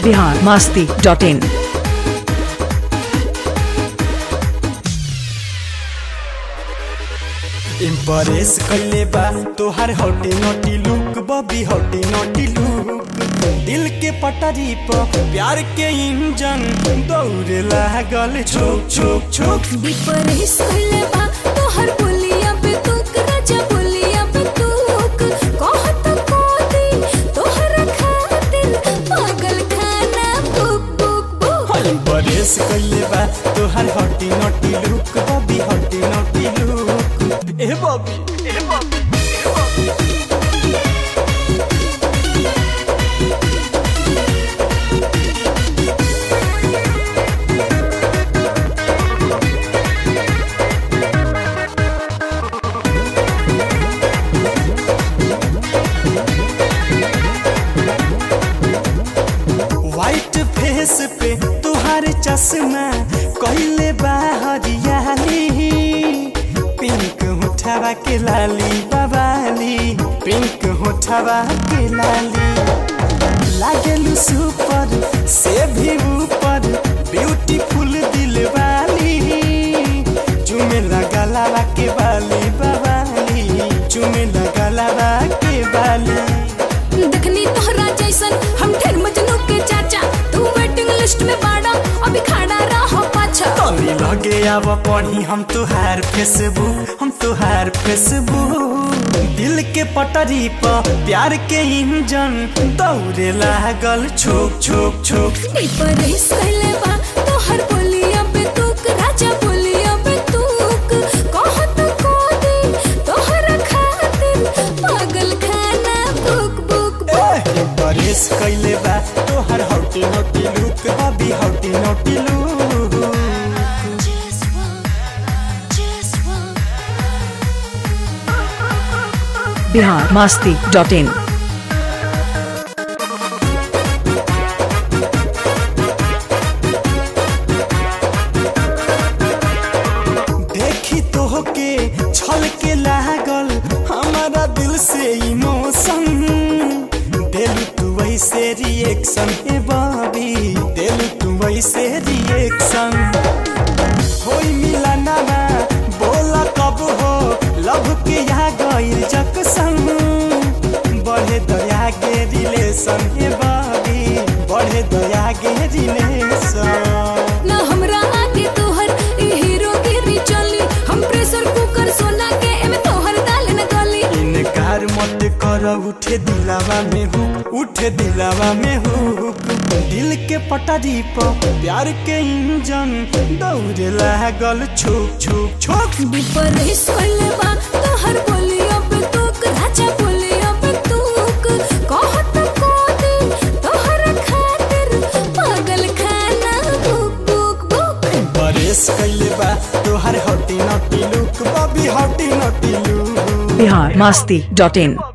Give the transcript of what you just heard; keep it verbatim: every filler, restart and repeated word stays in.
Bihar Masti dot in. Impress कइले बा तोहार hottie naughty look baby hottie naughty look. दिल के पटरी पर प्यार के इंजन दौड़े लागल छुक छुक छुक। इम्प्रेस कइले बा तोहार बोलिया पे तुक राजा बोलिया पे तुक। कहत को दी तोहरा खातिर पागल खाना बुक बुक बुक। इम्प्रेस कइले बा तोहार hottie naughty look baby hottie naughty look. ए बबी ए बबी ए बबी व्हाइट फेस पे तुहार चश्मा कइले बा हरियाली। पिंक होठवा के लाली बवाली पिंक होठवा के लाली। लागेलू सुपर से भी ऊपर ब्यूटीफुल दिल वाली। चुमे लगा लावा के बाली बवाली चुमे लगा लावा के बाली। देखनी तोहरा जैसन हम ढेर मजनू के चाचा। तू वेटिंग लिस्ट में बाड़ा अभी खड़ा रहो पाछा। तनी लगे आव पढ़ी हम तुहार फेसबुक हम तुहार फेसबुक। दिल के पटरी पर प्यार के इंजन दौड़े लागल छुक छुक छुक। इम्प्रेस कइले बा तोहर बोलिया पे तुक राजा बोलिया पे तुक। कहत को दी तोहरा खातिर पागल खाना बुक बुक बुक। इम्प्रेस कइले बा तोहर hottie naughty look baby hottie naughty look. Bihar Masti dot in. देखी तो के छल के लागल हमारा दिल से इमोशन। दिल तू वैसे रिएक्शन हे बबी दिल तू वैसे रिएक्शन। होई मिला ना बोला कब हो लव के यहाँ गइल जक्सन। बढ़े दया के रिलेशन हे बबी बढ़े दया के रिलेशन। ना हमरा आगे तोहर ई हीरोगिरी चली। हम प्रेशर कुकर सोना के एमे तोहर दाल न गली। इनकार मत कर उठे दिलावा में हुक उठे दिलावा में हुक। दिल के पटरी पर प्यार के इंजन दौड़े लागल छुक छुक छुक। इम्प्रेस कइले बा तोहर बोलिया पे तुक राजा बोलिया पे तुक। कहत को दी तोहरा खातिर पागल खाना बुक बुक बुक। इम्प्रेस कइले बा तोहर hottie naughty look baby hottie naughty look. Bihar Masti dot इन।